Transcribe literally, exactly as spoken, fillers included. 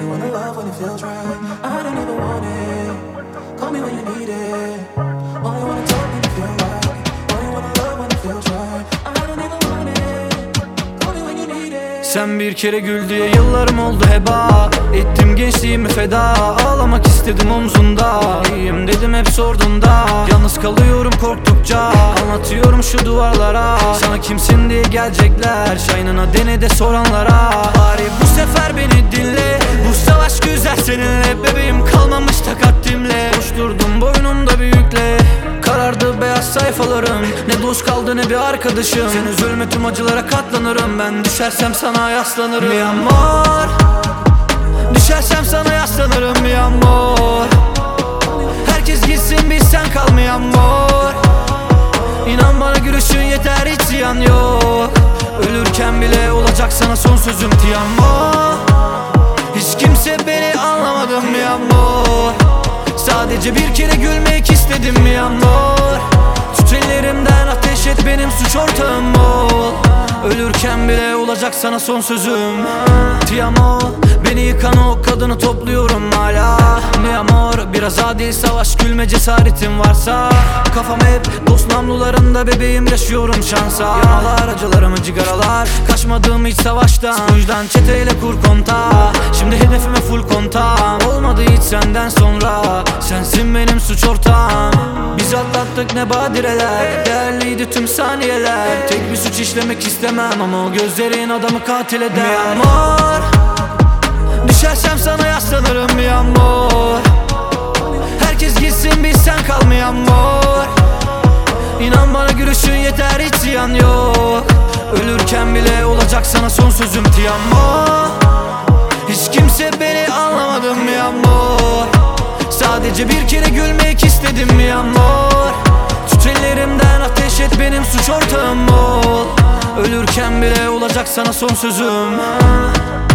Only wanna love when it feels right. I don't ever want it. Call me when you need it. Only wanna talk when it feels right. Only wanna love when it feels right. I don't ever want it. Call me when you need it. Sen bir kere gül diye yıllarım oldu heba. Ettim gençliğimi feda. Ağlamak istedim omzunda. İyiyim dedim hep sorduğunda. Yalnız kalıyorum korktukça. Anlatıyorum şu duvarlara. Sana kimsin diye gelecekler. Şaynına dene de soranlara. Bari bu sefer beni dinle. Bu savaş güzel seninle. Bebeğim kalmamış takatimle. Koşturdum boynumda bir yükle. Karardı beyaz sayfalarım. Ne dost kaldı ne bir arkadaşım. Sen üzülme tüm acılara katlanırım. Ben düşersem sana yaslanırım. Mi amor, düşersem sana yaslanırım mi amor. Herkes gitsin biz sen kal mi amor. İnan bana gülüşün yeter hiç ziyan yok. Ölürken bile olacak sana son sözüm ti amor. Hiç kimse beni anlamadı mi amor. Sadece bir kere gülmek istedim mi amor. Tut ellerimden ateş et benim suç ortağım ol. Ölürken bile olacak sana son sözüm ti amor. Beni yıkan o kadını topluyorum hala. Mi amor, biraz adil savaş gülme cesaretin varsa. Kafam hep dost namlularında bebeğim yaşıyorum şansa. Yamalar acılarımı cigaralar. Kaçmadığım hiç savaştan. Bu yüzden çeteyle kur konta. Şimdi hedefime full kontağım. Olmadı hiç senden sonra. Sensin benim suç ortağım. Biz atlattık ne badireler. Değerliydi tüm saniyeler. Tek bir suç işlemek istemem ama o gözlerin adamı katil eder. Mi amor, düşersem sana yaslanırım mi amor. Herkes gitsin biz sen kal mi amor. İnan bana gülüşün yeter hiç ziyan yok. Ölürken bile olacak sana son sözüm ti amor. Hiç kimse beni anlamadı mi amor. Sadece bir kere gülmek istedim mi amor. Tut ellerimden ateş et benim suç ortağım ol. Ölürken bile olacak sana son sözüm.